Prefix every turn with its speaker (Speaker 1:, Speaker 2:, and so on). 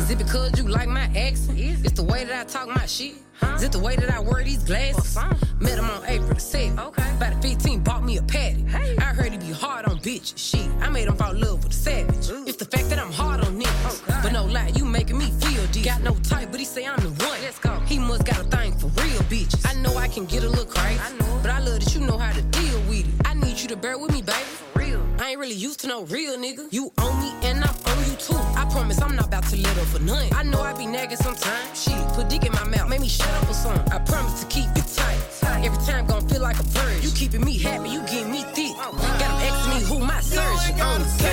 Speaker 1: Is it because you like my accent? It's the way that I talk my shit. Is it the way that I wear these glasses? Met him on April the 7th. Okay. By the 15, bought me a patty. Hey. I heard he be hard on bitches. Shit, I made him fall in love with a savage. Ooh. It's the fact that I'm hard on niggas. Oh, but no lie, you making me feel deep. Got no type, but he say I'm the one. Let's go. He must got a thing for real bitches. I know I can get a little crazy, but I love that you know how to deal with it. I need you to bear with me, baby. For real. I ain't really used to no real nigga. You own me and I'm on you too. I promise I'm not about to let up for nothing. I know I be nagging sometimes. Shit, put dick in my mouth, make me shut up or something. I promise to keep it tight. Every time gon' feel like a purge. You keeping me happy, you getting me thick. Got him asking me who my surgeon. On the